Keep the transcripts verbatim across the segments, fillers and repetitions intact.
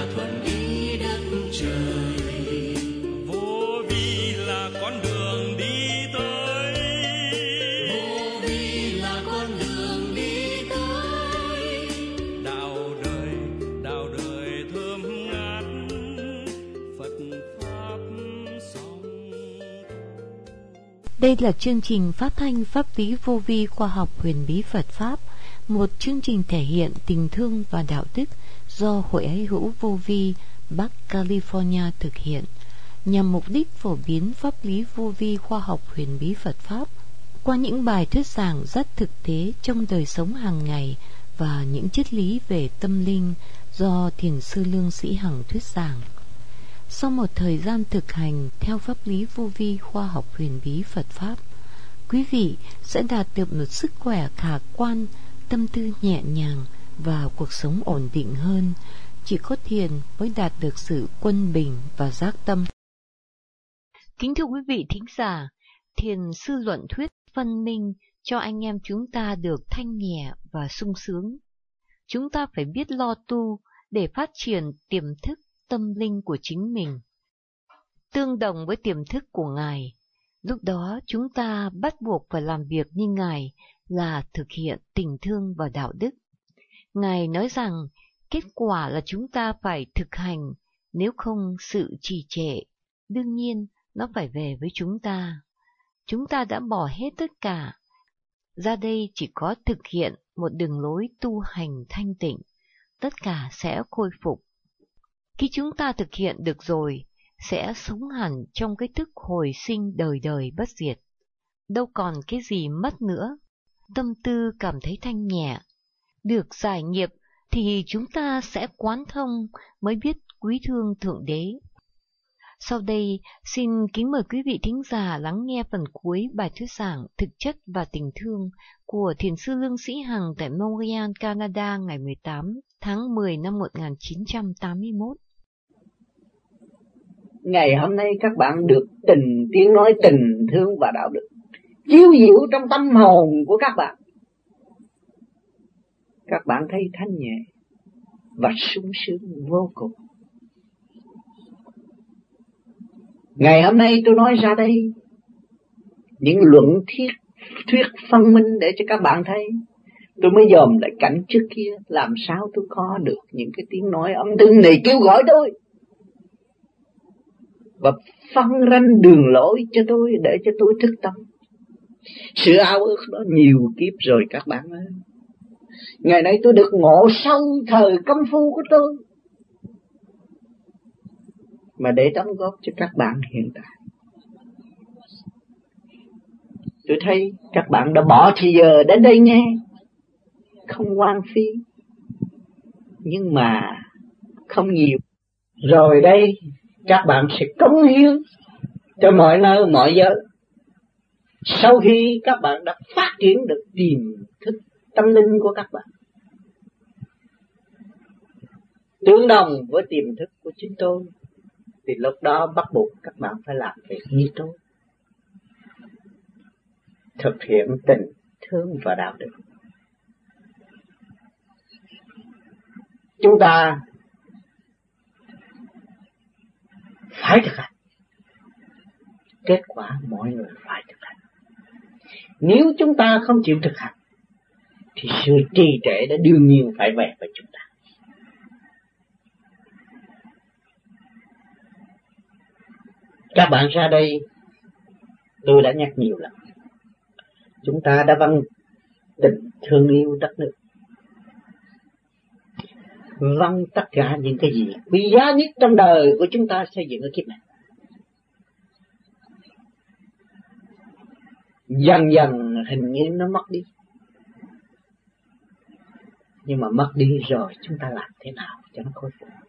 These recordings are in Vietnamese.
thuận ý đất trời. Vô vi là con đường đi tới, Vô vi là con đường đi tới. đạo đời, đạo đời thơm ngát, Phật pháp song. Đây là chương trình phát thanh pháp lý vô vi khoa học huyền bí Phật Pháp, một chương trình thể hiện tình thương và đạo đức do Hội Ái Hữu Vô Vi Bắc California thực hiện, nhằm mục đích phổ biến pháp lý vô vi khoa học huyền bí Phật Pháp qua những bài thuyết giảng rất thực tế trong đời sống hàng ngày và những triết lý về tâm linh do Thiền sư Lương Sĩ Hằng thuyết giảng. Sau một thời gian thực hành theo pháp lý vô vi khoa học huyền bí Phật Pháp, quý vị sẽ đạt được một sức khỏe khả quan, tâm tư nhẹ nhàng và cuộc sống ổn định hơn. Chỉ có thiền mới đạt được sự quân bình và giác tâm. Kính thưa quý vị thính giả, thiền sư luận thuyết phân minh cho anh em chúng ta được thanh nhẹ và sung sướng. Chúng ta phải biết lo tu để phát triển tiềm thức tâm linh của chính mình, tương đồng với tiềm thức của Ngài. Lúc đó chúng ta bắt buộc phải làm việc như Ngài là thực hiện tình thương và đạo đức. Ngài nói rằng kết quả là chúng ta phải thực hành, nếu không sự trì trệ, đương nhiên nó phải về với chúng ta. Chúng ta đã bỏ hết tất cả, ra đây chỉ có thực hiện một đường lối tu hành thanh tịnh, tất cả sẽ khôi phục. Khi chúng ta thực hiện được rồi, sẽ sống hẳn trong cái thức hồi sinh đời đời bất diệt. Đâu còn cái gì mất nữa. Tâm tư cảm thấy thanh nhẹ. Được giải nghiệp thì chúng ta sẽ quán thông, mới biết quý thương Thượng Đế. Sau đây, xin kính mời quý vị thính giả lắng nghe phần cuối bài thuyết giảng Thực chất và tình thương của Thiền sư Lương Sĩ Hằng tại Montreal, Canada ngày mười tám tháng mười năm một nghìn chín trăm tám mươi mốt. Ngày hôm nay các bạn được tình tiếng nói tình thương và đạo đức chiếu diệu trong tâm hồn của các bạn. Các bạn thấy thanh nhẹ và sung sướng vô cùng. Ngày hôm nay tôi nói ra đây những luận thuyết thuyết phân minh để cho các bạn thấy. Tôi mới dòm lại cảnh trước kia, làm sao tôi có được những cái tiếng nói âm thanh này kêu gọi tôi và phân ranh đường lối cho tôi để cho tôi thức tâm. Sự ao ước đó nhiều kiếp rồi các bạn ơi. Ngày nay tôi được ngộ sâu thời công phu của tôi, mà để đóng góp cho các bạn hiện tại. Tôi thấy các bạn đã bỏ thời giờ đến đây nghe, không hoang phí, nhưng mà không nhiều. Rồi đây các bạn sẽ cống hiến cho mọi nơi mọi giới. Sau khi các bạn đã phát triển được tiềm thức tâm linh của các bạn, tương đồng với tiềm thức của chính tôi, thì lúc đó bắt buộc các bạn phải làm việc như tôi, thực hiện tình thương và đạo đức. Chúng ta phải thực hành, kết quả mọi người phải thực hành. Nếu chúng ta không chịu thực hành thì sự trì trệ đã đương nhiên phải về với chúng ta. Các bạn ra đây, tôi đã nhắc nhiều lần, chúng ta đã vâng tình thương yêu đất nước, vâng tất cả những cái gì quý giá nhất trong đời của chúng ta xây dựng ở kiếp này. Dần dần hình như nó mất đi, nhưng mà mất đi rồi chúng ta làm thế nào cho nó khôi phục?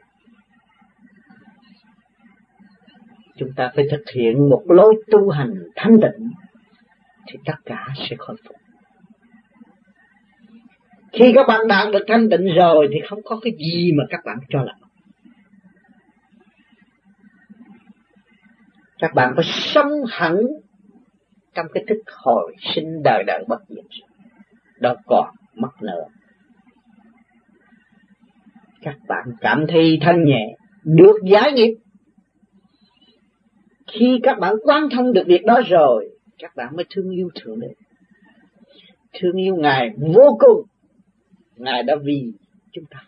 Chúng ta phải thực hiện một lối tu hành thanh tịnh thì tất cả sẽ khôi phục. Khi các bạn đạt được thanh tịnh rồi thì không có cái gì mà các bạn cho là. Các bạn phải sống hẳn trong cái thức hồi sinh đời đời bất diệt, đâu còn mất nữa. các bạn cảm thấy thanh nhẹ, được giải nghiệp. Khi các bạn quán thông được việc đó rồi, các bạn mới thương yêu Thượng Đế, thương yêu Ngài vô cùng. Ngài đã vì chúng ta,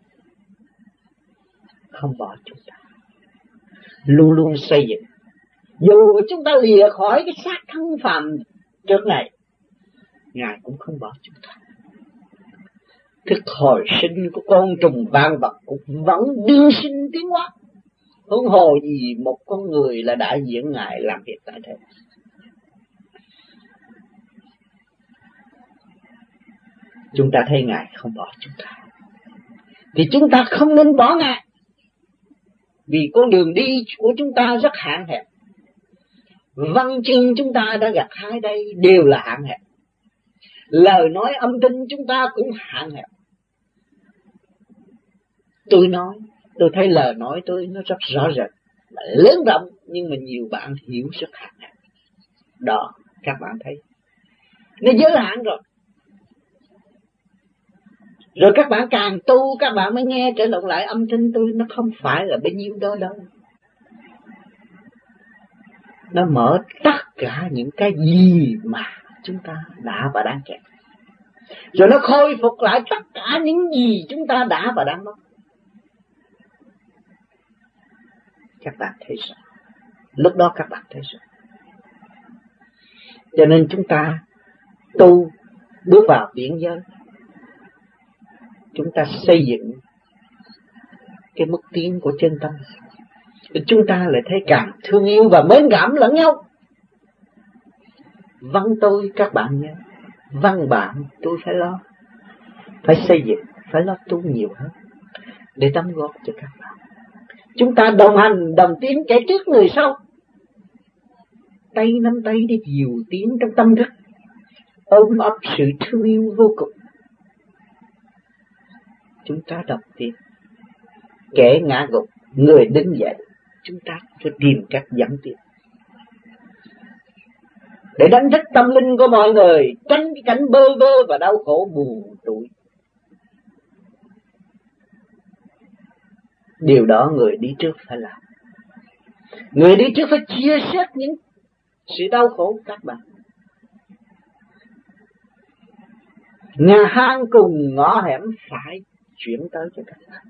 không bỏ chúng ta, luôn luôn xây dựng. Dù chúng ta lìa khỏi cái xác thân phàm trước này, Ngài cũng không bỏ chúng ta. Thức hồi sinh của con trùng vạn vật cũng vẫn đương sinh tiến hóa. Huống hồ gì một con người là đại diện Ngài làm việc tại thế. Chúng ta thấy Ngài không bỏ chúng ta, thì chúng ta không nên bỏ Ngài. Vì con đường đi của chúng ta rất hạn hẹp. Văn chương chúng ta đã gặt hái đây đều là hạn hẹp. Lời nói âm thanh chúng ta cũng hạn hẹp. Tôi nói, tôi thấy lời nói tôi nó rất rõ rệt, lớn rộng, nhưng mà nhiều bạn hiểu rất hạn hẹp. Đó, các bạn thấy, nó giới hạn rồi. Rồi các bạn càng tu, các bạn mới nghe trở lộn lại âm thanh tôi, nó không phải là bấy nhiêu đó đâu. Nó mở tất cả những cái gì mà chúng ta đã và đang kẹt. Rồi nó khôi phục lại tất cả những gì chúng ta đã và đang mất. Các bạn thấy sao? Lúc đó các bạn thấy sao? Cho nên chúng ta tu, bước vào biển giới, chúng ta xây dựng cái mức tiến của chân tâm. Chúng ta lại thấy càng thương yêu và mến cảm lẫn nhau. Văn tôi các bạn nhé, văn bạn tôi phải lo, phải xây dựng, phải lo tu nhiều hơn để đóng góp cho các bạn. Chúng ta đồng hành, đồng tiến, kẻ trước người sau, tay nắm tay để dìu tiến trong tâm thức, ôm ấp sự thương yêu vô cùng. Chúng ta đồng tiến, kẻ ngã gục, người đứng dậy, chúng ta phải tìm cách dẫn tiến để đánh thức tâm linh của mọi người, tránh cái cảnh bơ vơ và đau khổ buồn tủi. Điều đó người đi trước phải làm. Người đi trước phải chia sẻ những sự đau khổ của các bạn. Nhà hang cùng ngõ hẻm phải chuyển tới cho các bạn.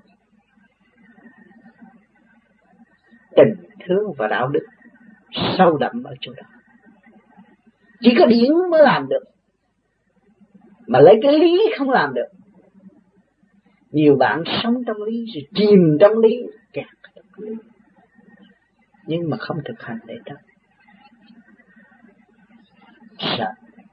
Tình thương và đạo đức sâu đậm ở chỗ đó. Chỉ có điển mới làm được, mà lấy cái lý không làm được. Nhiều bạn sống trong lý, rồi chìm trong lý, kẹt trong lý, nhưng mà không thực hành để đó. Sợ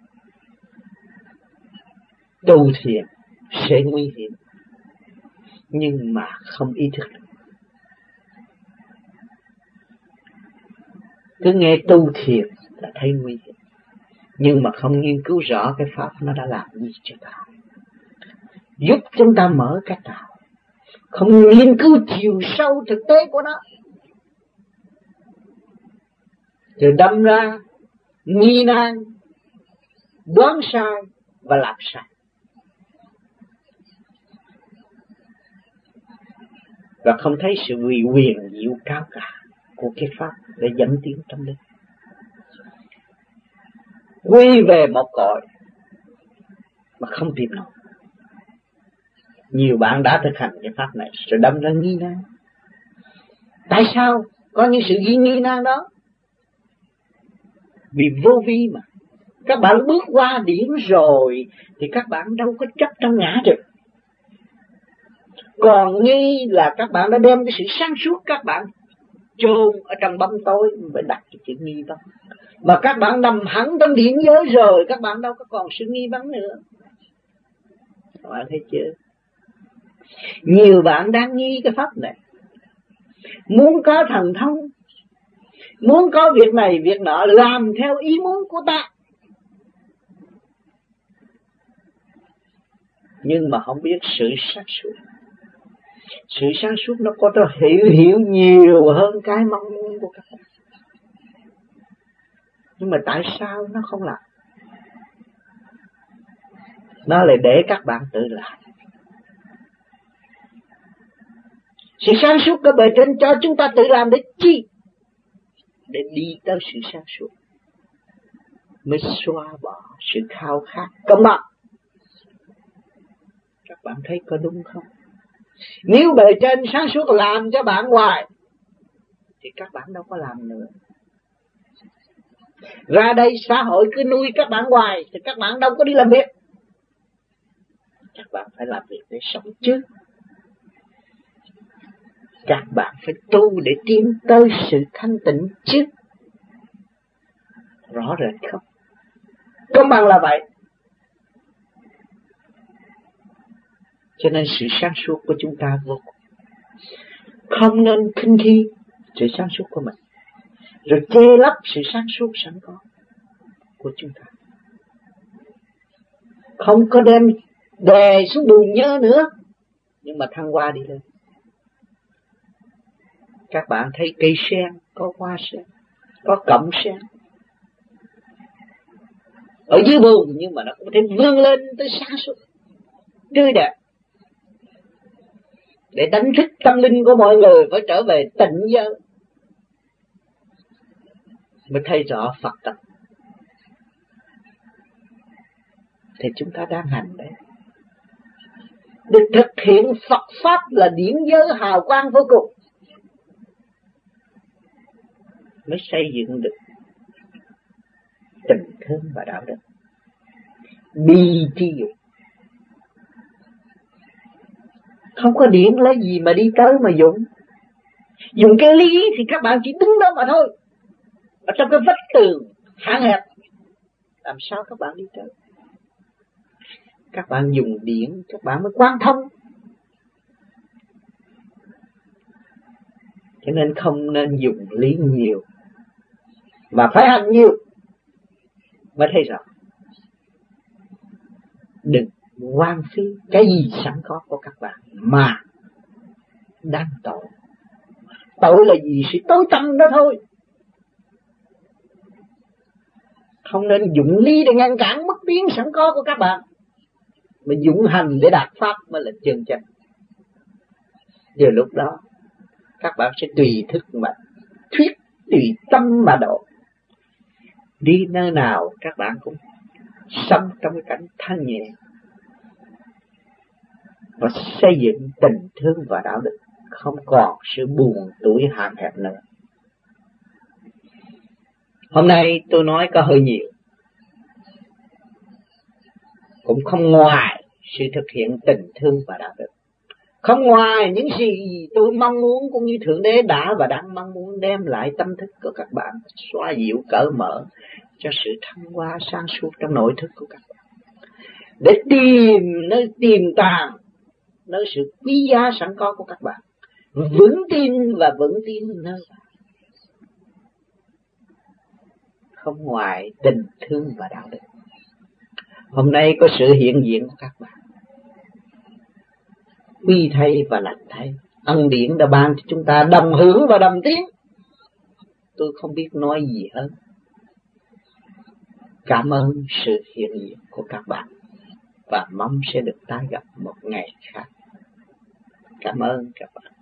tu thiền sẽ nguy hiểm, nhưng mà không ý thức được. Cứ nghe tu thiền là thấy nguy hiểm, nhưng mà không nghiên cứu rõ cái pháp nó đã làm gì cho ta, giúp chúng ta mở cách nào, không nghiên cứu chiều sâu thực tế của nó, rồi đâm ra nghi nan, đoán sai và làm sai. Và không thấy sự uy quyền diệu cao cả của cái pháp để dẫn tiến tâm linh. Quy về một cội mà không tìm nổi. Nhiều bạn đã thực hành cái pháp này rồi đâm ra nghi nan. Tại sao có những sự nghi nghi nan đó? Vì vô vi mà. Các bạn bước qua điểm rồi thì các bạn đâu có chấp trong ngã được. Còn nghi là các bạn đã đem cái sự sáng suốt các bạn chôn ở trong bóng tối, phải đặt cái chữ nghi vấn. Mà các bạn nằm hẳn trong điển giới rồi, các bạn đâu có còn sự nghi vấn nữa. Các bạn thấy chưa? Nhiều bạn đang nghi cái pháp này, muốn có thần thông, muốn có việc này việc nọ, làm theo ý muốn của ta, nhưng mà không biết sự sáng suốt. Sự sáng suốt nó có thể hiểu hiểu nhiều hơn cái mong muốn của các bạn. Nhưng mà tại sao nó không làm? Nó lại để các bạn tự làm. Sự sáng suốt của bề trên cho chúng ta tự làm để chi? Để đi tới sự sáng suốt, mới xóa bỏ sự khao khát công bằng. Các bạn thấy có đúng không? Nếu bề trên sáng suốt làm cho bạn hoài thì các bạn đâu có làm nữa. Ra đây xã hội cứ nuôi các bạn hoài thì các bạn đâu có đi làm việc. Các bạn phải làm việc để sống trước. Các bạn phải tu để tiến tới sự thanh tịnh trước. Rõ rệt không? Công bằng là vậy. Cho nên sự sáng suốt của chúng ta vô cùng. Không nên khinh khi sự sáng suốt của mình, rồi che lấp sự sáng suốt sẵn có của chúng ta. Không có đem đè xuống bùn nhơ nữa, nhưng mà thăng hoa đi lên. Các bạn thấy cây sen, có hoa sen, có cọng sen ở dưới bùn, nhưng mà nó có thể vươn lên tới sáng suốt, tươi đẹp. Để đánh thức tâm linh của mọi người phải trở về tịnh giới, mới thấy rõ Phật tập. Thì chúng ta đang hành đấy. Được thực hiện Phật Pháp là điển giới hào quang vô cùng, mới xây dựng được tình thương và đạo đức. Bi tri dục. Không có điện lấy gì mà đi tới mà dùng. Dùng cái lý thì các bạn chỉ đứng đó mà thôi. Ở trong cái vách tường hạn hẹp, làm sao các bạn đi tới? Các bạn dùng điện, các bạn mới quan thông. Cho nên không nên dùng lý nhiều, mà phải hành nhiều mới thấy rõ. Đừng hoang phí cái gì sẵn có của các bạn mà đang tội. Tội là gì? Sự tối tăm đó thôi. Không nên dụng lý để ngăn cản mất tiến sẵn có của các bạn, mà dụng hành để đạt pháp mới là chân chánh. Giờ lúc đó các bạn sẽ tùy thức mà thuyết, tùy tâm mà độ. Đi nơi nào các bạn cũng sống trong cái cảnh thanh nhẹ và xây dựng tình thương và đạo đức, không còn sự buồn tủi hạn hẹp nữa. Hôm nay tôi nói có hơi nhiều, cũng không ngoài sự thực hiện tình thương và đạo đức, không ngoài những gì tôi mong muốn cũng như Thượng Đế đã và đang mong muốn đem lại tâm thức của các bạn, xoa dịu cởi mở cho sự thăng hoa sáng suốt trong nội thức của các bạn, để tìm nơi tiềm tàng nơi sự quý giá sẵn có của các bạn, vững tin và vững tin nơi bạn. Không ngoài tình thương và đạo đức. Hôm nay có sự hiện diện của các bạn, quy thay và lành thay. Ân điển đã ban cho chúng ta đồng hưởng và đồng tiến. Tôi không biết nói gì hơn. Cảm ơn sự hiện diện của các bạn và mong sẽ được tái gặp một ngày khác. Cảm ơn các bạn.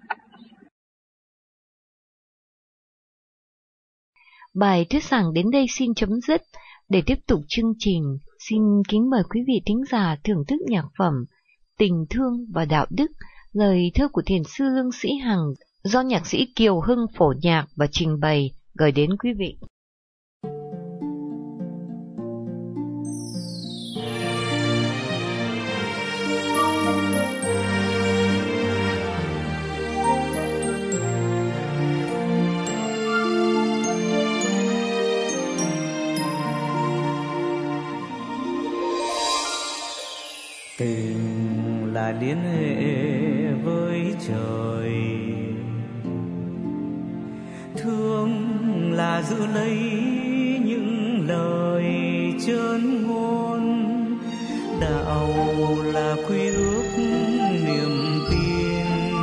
Bài thuyết giảng đến đây xin chấm dứt. Để tiếp tục chương trình, xin kính mời quý vị thính giả thưởng thức nhạc phẩm Tình Thương và Đạo Đức, lời thơ của thiền sư Lương Sĩ Hằng do nhạc sĩ Kiều Hưng phổ nhạc và trình bày gửi đến quý vị. Tình là liên hệ với trời, thương là giữ lấy những lời chân ngôn, đạo là quy ước niềm tin,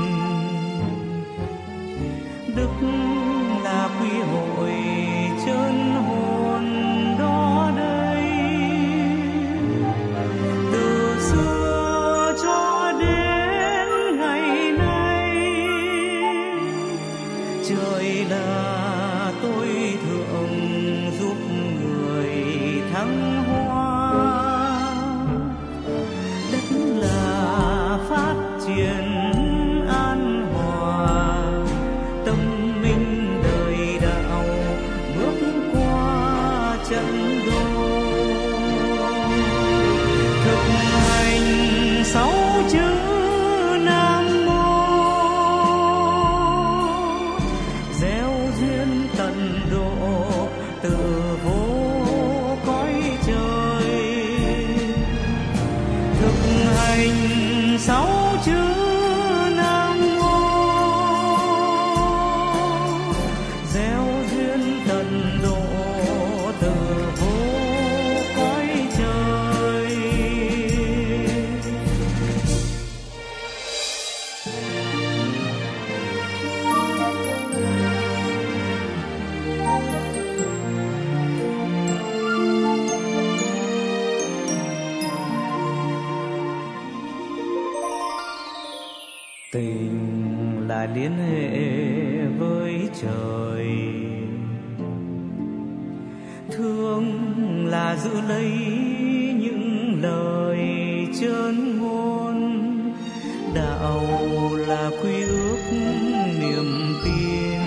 đức là quy hội chân hồn đó đây. Từ xưa cho đến ngày nay, trời là tôi thượng giúp người thăng hoa, đất là phát triển an hòa, tâm minh đời đạo bước qua trận đô, thực hành sáu chữ Nam Mô, gieo duyên tận độ từ vô cõi trời, thực hành sáu chữ Nam Mô, gieo duyên tận độ từ vô cõi trời. Tình là liên hệ với trời, thương là giữ lấy những lời chân ngôn, đạo là quy ước niềm tin,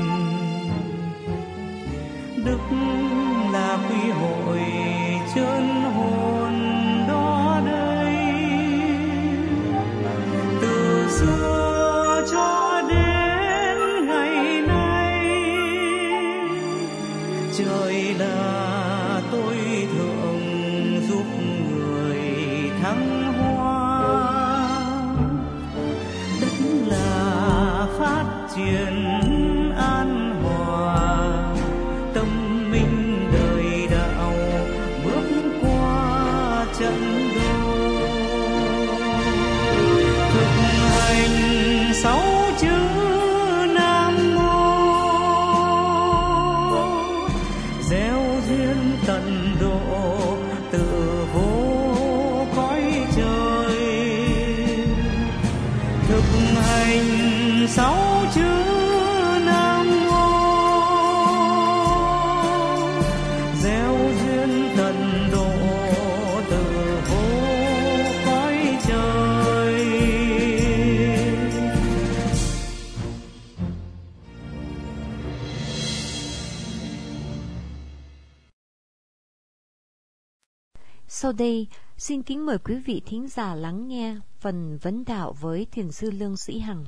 đức là quy hội chân hồn đó đây. Từ xưa cho đến ngày nay, trời là tôi thượng giúp người thăng hoa, đất là phát triển an hòa, tâm minh đời đạo bước qua trận đô, thực hành sáu chữ Nam Mô, gieo duyên tận độ từ vô cõi trời, thực hành sáu chữ Nam Mô, gieo duyên tận độ từ vô cõi trời. Sau đây, xin kính mời quý vị thính giả lắng nghe phần vấn đạo với Thiền sư Lương Sĩ Hằng.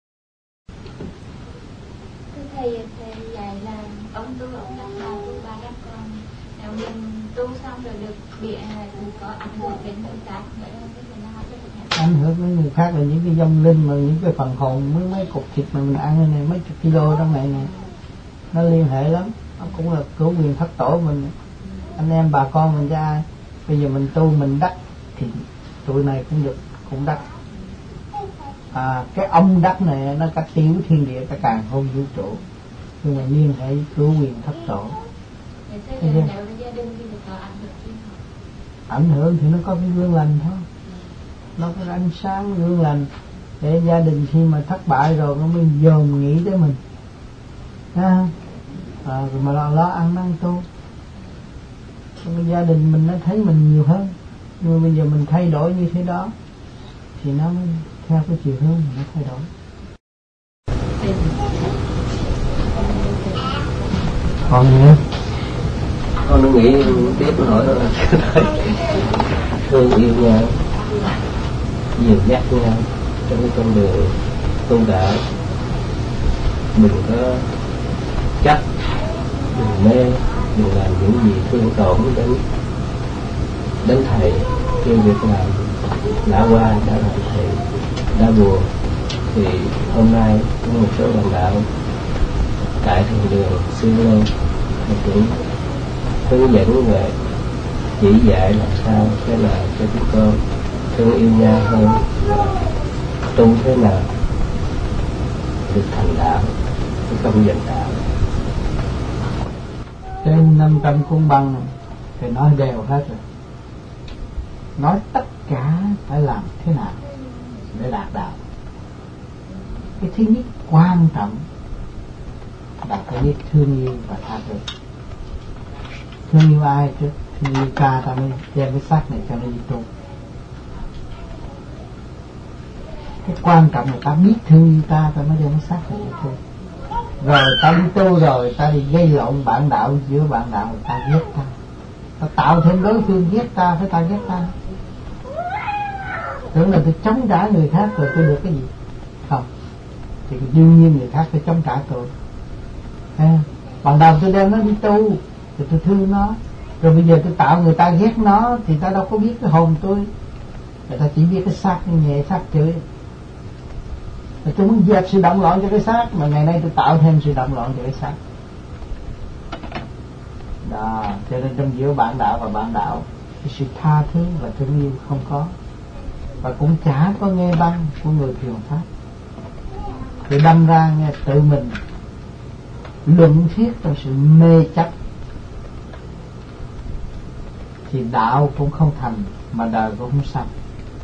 Thưa thầy, thầy dạy là ông tu, ông đắc đạo tu ba đắc con. Nếu mình tu xong rồi được bị có ảnh hưởng đến người khác, vậy là cái gì nào cho được? Ảnh hưởng đến người khác là những cái vong linh mà những cái phần hồn, mấy mấy cục thịt mà mình ăn này, mấy chục kilo trong này này, nó liên hệ lắm. Nó cũng là cứu quyền thất tổ mình, anh em bà con mình ra ai. Bây giờ mình tu mình đắc thì tụi này cũng được, cũng đắc. À, cái ông đắc này nó cả tiểu thiên địa, cả càn khôn vũ trụ, nhưng mà liên hệ cứu quyền thất tổ. Nếu là gia đình thì có ảnh hưởng gì không? Ảnh hưởng thì nó có cái gương lành thôi, nó có cái ánh sáng gương lành để gia đình khi mà thất bại rồi nó mới dồn nghĩ tới mình, à, à, rồi mà lo, lo ăn năn tu. Gia đình mình nó thấy mình nhiều hơn, nhưng mà bây giờ mình thay đổi như thế đó thì nó mới theo cái chiều hướng nó thay đổi. Còn gì nữa? Con nó nghĩ tiếp hỏi thôi. Thương yêu nhau, dìu dắt nhau trong cái con đường tu đạo, đừng có trách, đừng mê, đừng làm những gì thương tổn đến đến thầy. Khi việc làm đã qua, đã làm thầy đã buồn, thì hôm nay có một số bạn đạo tại thiền đường xuyên lên cũng hướng dẫn về chỉ dạy làm sao thế nào cho chúng con thương yêu nhau hơn và tu thế nào được thành đạo chứ không giành đạo. Trên năm trăm cuốn băng thì nói đều hết rồi, nói tất cả phải làm thế nào để đạt đạo. Cái thứ nhất quan trọng biết thương yêu và tha thứ. Thương yêu ai chứ? Thương yêu ta ta mới đem cái xác này cho nó đi tu. Cái quan trọng là ta biết thương yêu ta ta mới đem cái xác này đi tu. Rồi ta đi tu rồi ta đi gây lộn bạn đạo giữa bạn đạo, người ta ghét ta, ta tạo thêm đối phương ghét ta, phải ta ghét ta. Tưởng là tôi chống trả người khác rồi tôi được cái gì? Không. Thì đương nhiên người khác phải chống trả tôi. À, ban đầu tôi đem nó đi tu thì tôi thương nó, rồi bây giờ tôi tạo người ta ghét nó thì ta đâu có biết cái hồn tôi, người ta chỉ biết cái xác nhẹ xác chửi. Rồi tôi muốn dẹp sự động loạn cho cái xác, mà ngày nay tôi tạo thêm sự động loạn cho cái xác. Đó, cho nên trong giữa bạn đạo và bạn đạo, cái sự tha thứ và thương yêu không có, và cũng chả có nghe băng của người truyền pháp. Thì đâm ra nghe tự mình luận thuyết trong sự mê chấp, thì đạo cũng không thành mà đời cũng không xong.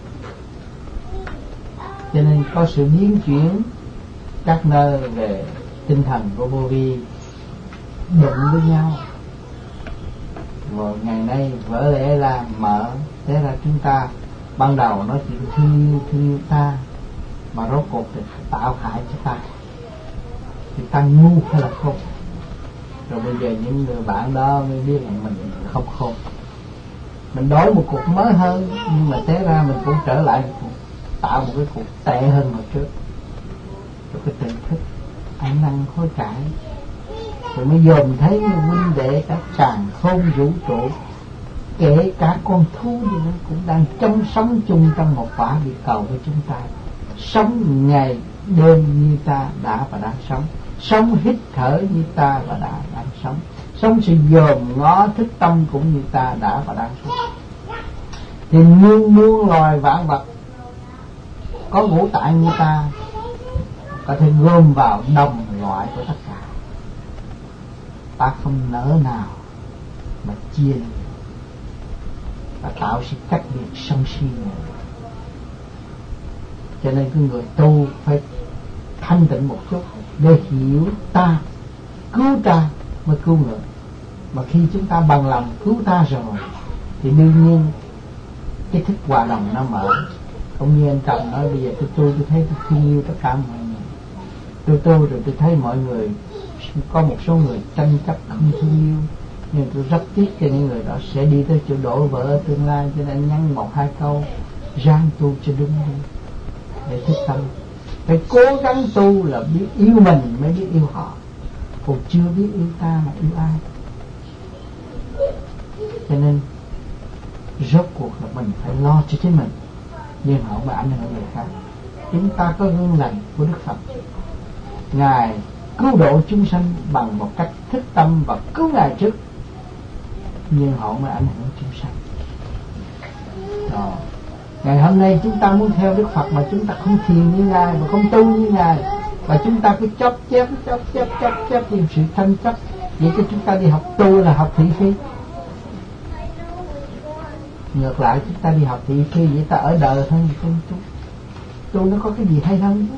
Cho nên có sự biến chuyển các nơi về tinh thần của vô vi đụng với nhau. Rồi ngày nay vỡ lẽ là mở, thế là chúng ta ban đầu nói chuyện thương yêu thương yêu ta, mà rốt cuộc thì tạo hại cho ta, thì ta ngu hay là khôn? Rồi bây giờ những người bạn đó mới biết là mình không khôn. Mình đổi một cuộc mới hơn, nhưng mà thế ra mình cũng trở lại một cuộc, tạo một cái cuộc tệ hơn hồi trước. Rồi cái tỉnh thức ăn năn hối cải, rồi mới dòm thấy như huynh đệ cả tràn khôn vũ trụ, kể cả con thú gì nó cũng đang chung sống chung trong một quả địa cầu với chúng ta, sống ngày đêm như ta đã và đang sống, sống hít thở như ta và đã đang sống, sống sự dòm ngó thức tâm cũng như ta đã và đang sống. Thì muôn muôn loài vạn vật có ngũ tạng như ta có thể gom vào đồng loại của tất cả. Ta không nỡ nào mà chia và tạo sự cách biệt sân si này. Cho nên cái người tu phải thanh tịnh một chút để hiểu ta, cứu ta mới cứu người. Mà khi chúng ta bằng lòng cứu ta rồi thì đương nhiên cái thức hòa đồng nó mở. Cũng như anh Trọng nói, bây giờ tôi tu tôi thấy tôi thương yêu tất cả mọi người. Tôi tu rồi tôi thấy mọi người, có một số người tranh chấp không thương yêu, nhưng tôi rất tiếc cho những người đó sẽ đi tới chỗ đổ vỡ ở tương lai. Cho nên nhắn một hai câu ráng tu cho đúng đi để thức tâm. Phải cố gắng tu là biết yêu mình mới biết yêu họ, còn chưa biết yêu ta mà yêu ai. Cho nên rốt cuộc là mình phải lo cho chính mình, nhưng họ không ảnh hưởng người khác. Chúng ta có gương lành của Đức Phật, Ngài cứu độ chúng sanh bằng một cách thức tâm và cứu Ngài trước, nhưng họ mới ảnh hưởng chúng sanh. Đó. Ngày hôm nay chúng ta muốn theo Đức Phật mà chúng ta không thiền như Ngài và không tu như Ngài, và chúng ta cứ chấp chép chấp chép chấp chép những sự tranh chấp, vậy chứ chúng ta đi học tu là học thị phi. Ngược lại chúng ta đi học thị phi vậy ta ở đời thôi, không tu. Tu nó có cái gì hay hơn chứ.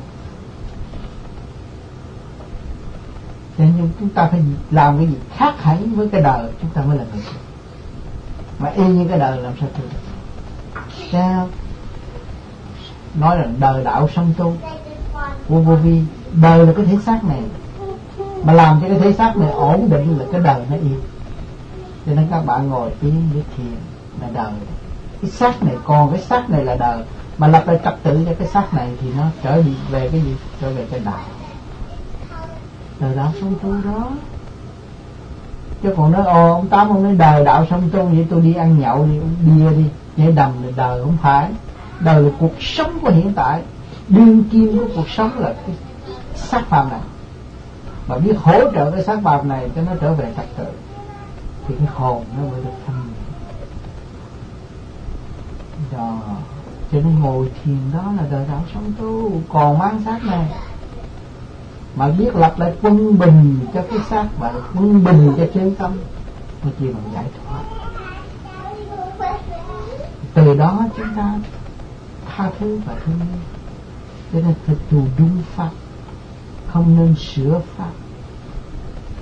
Cho nên chúng ta phải làm cái gì khác hẳn với cái đời, chúng ta mới là người tu. Mà y như cái đời làm sao tu được? Sao nói là đời đạo song tu vô vô vi, đời là cái thể xác này, mà làm cho cái thể xác này ổn định là cái đời nó yên. Cho nên các bạn ngồi yên để thiền là đời. Cái xác này còn cái xác này là đời, mà lập lại trật tự cho cái xác này thì nó trở về cái gì? Trở về cái đạo. Đời đạo song tu đó. Chứ còn nói ồ ông Tám ông nói đời đạo song tu, vậy tôi đi ăn nhậu đi, uống bia đi, nhảy đầm là đời. Không phải. Đời là cuộc sống của hiện tại, đương kim của cuộc sống là cái xác phàm này, mà biết hỗ trợ cái xác phàm này cho nó trở về trật tự thì cái hồn nó mới được thanh nhẹ. Đó. Cho nên ngồi thiền đó là đời đạo sống tu. Còn mang xác này mà biết lập lại quân bình cho cái xác và quân bình cho chân tâm, nó chỉ bằng giải thoát. Từ đó chúng ta tha thứ và thương yêu. Cho nên phải tu đúng pháp, không nên sửa pháp.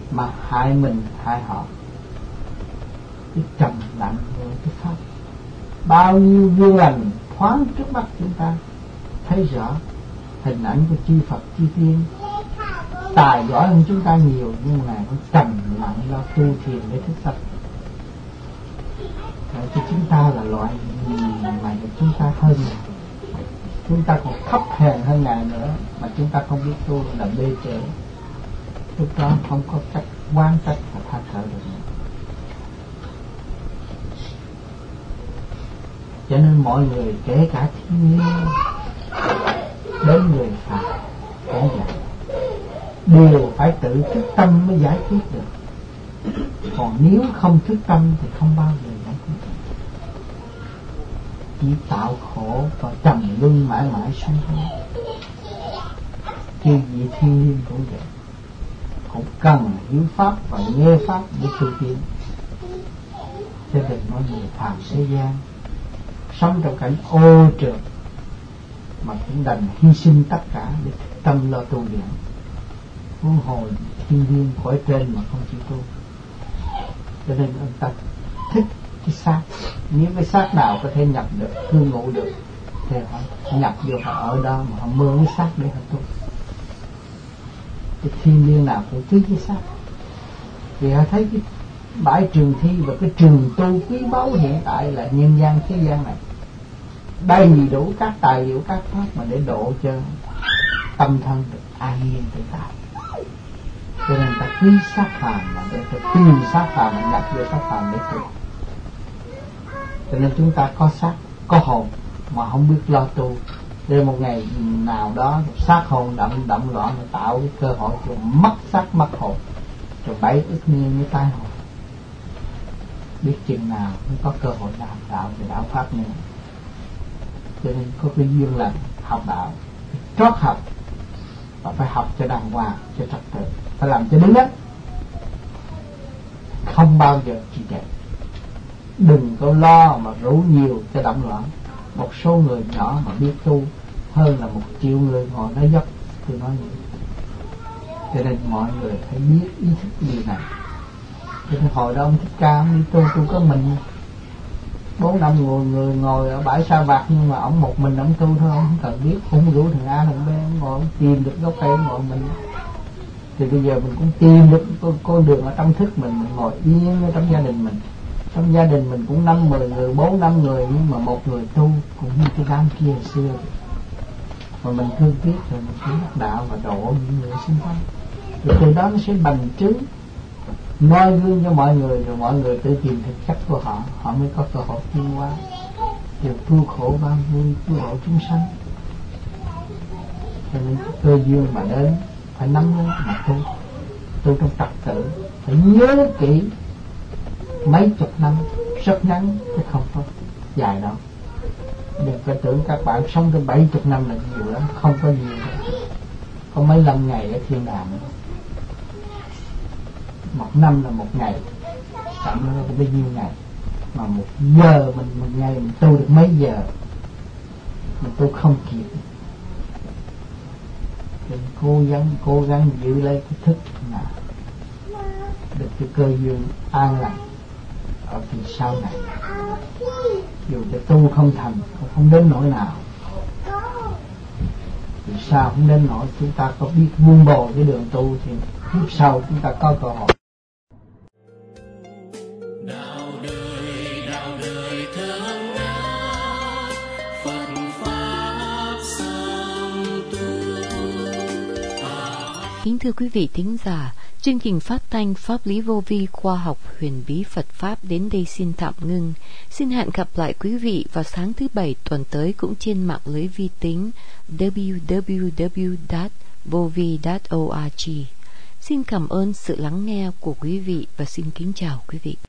mà hại mình hại họ. Cái trầm lặng rồi cái pháp, bao nhiêu duyên lành thoáng trước mắt chúng ta thấy rõ hình ảnh của chư Phật chư Tiên, tài giỏi hơn chúng ta nhiều, nhưng mà nó trầm lặng lo tu thiền để thức tập. Cho chúng ta là loại gì mà chúng ta hơn ngài, chúng ta còn thấp hèn hơn ngài nữa mà chúng ta không biết tu là bê trễ. Lúc đó không có cách quan trách và tha thở được nữa. Cho nên mọi người kể cả thiên nhiên đến người phàm cũng vậy, đều phải tự thức tâm mới giải quyết được. Còn nếu không thức tâm thì không bao giờ giải quyết được, chỉ tạo khổ và trầm luân mãi mãi xuống thôi. Chư vị thiên nhiên cũng vậy, cũng cần hiểu pháp và nghe pháp để tu tiến. Cho nên mọi người phàm thế gian sống trong cảnh ô trượt mà cũng đành hy sinh tất cả để tâm lo tu luyện. Huống hồ thiên nhiên khỏi trên mà không chịu tu. Cho nên ông ta thích cái xác. Nếu cái xác nào có thể nhập được, cư ngụ được thì họ nhập vô, họ ở đó mà họ mơ cái xác để họ tu. Cái thiên nhiên nào cũng quý cái xác, vì họ thấy cái bãi trường thi và cái trường tu quý báu hiện tại là nhân gian thế gian này, đầy đủ các tài liệu các pháp mà để độ cho tâm thân được an nhiên tự tại. Cho nên ta quý sát phàm mà để ta tìm sát phàm mà nhập vô sát phàm để tu. Cho nên chúng ta có xác, có hồn mà không biết lo tu, để một ngày nào đó xác hồn động động loạn mà tạo cái cơ hội cho mất xác mất hồn, rồi bảy ức niên mới tai hồn. Biết chừng nào mới có cơ hội làm đạo về đạo pháp nữa. Cho nên có cái duyên lành học đạo, trót học và phải học cho đàng hoàng, cho trật tự, phải làm cho đúng nhất, không bao giờ trì trệ. Đừng có lo mà rủ nhiều cho động loạn. Một số người nhỏ mà biết tu hơn là một triệu người ngồi nói dốc, tôi nói vậy. Cho nên mọi người phải biết ý thức điều này. Cho nên hồi đó ông Thích Ca ông đi tu, tu có mình bốn năm người, người ngồi ở bãi sa bạc, nhưng mà ông một mình ông tu thôi, ông không cần biết, không rủ thằng A thằng B, ông ngồi ông tìm được gốc cây ngồi mình. Thì bây giờ mình cũng tìm được con đường ở trong thức mình, mình ngồi yên ở trong gia đình mình. Trong gia đình mình cũng năm mười người, bốn năm người, nhưng mà một người tu cũng như cái đám kia xưa. Mà mình thương tiếc rồi mình cứ đắc đạo và độ những người xung quanh. Rồi từ đó nó sẽ bằng chứng, noi gương cho mọi người, rồi mọi người tự tìm thực chất của họ, họ mới có cơ hội tiến hóa, đều tu khổ ban vui, tu hộ chúng sanh. Cho nên cơ duyên mà đến phải nắm lấy mà tu, tu trong trật tự, phải nhớ kỹ. Mấy chục năm rất ngắn chứ không có dài đâu. Đừng có tưởng các bạn sống tới bảy chục năm là nhiều lắm, không có nhiều đâu. Có mấy năm ngày ở thiên đàng nữa. Một năm là một ngày, chẳng nó có bao nhiêu ngày. Mà một giờ mình một ngày mình tu được mấy giờ, mình tu không kịp. Nên cố gắng cố gắng giữ lấy cái thức nào được cái cơ duyên an lành ở phía sau này. Dù cho tu không thành, không đến nỗi nào, thì sao không đến nỗi chúng ta có biết buông bồi cái đường tu thì kiếp sau chúng ta có cơ hội. Đạo đời, đạo đời thương ngã, Phật pháp song tu. Kính thưa quý vị thính giả, chương trình phát thanh Pháp lý vô vi khoa học huyền bí Phật Pháp đến đây xin tạm ngưng. Xin hẹn gặp lại quý vị vào sáng thứ Bảy tuần tới cũng trên mạng lưới vi tính w w w chấm vovi chấm org. Xin cảm ơn sự lắng nghe của quý vị và xin kính chào quý vị.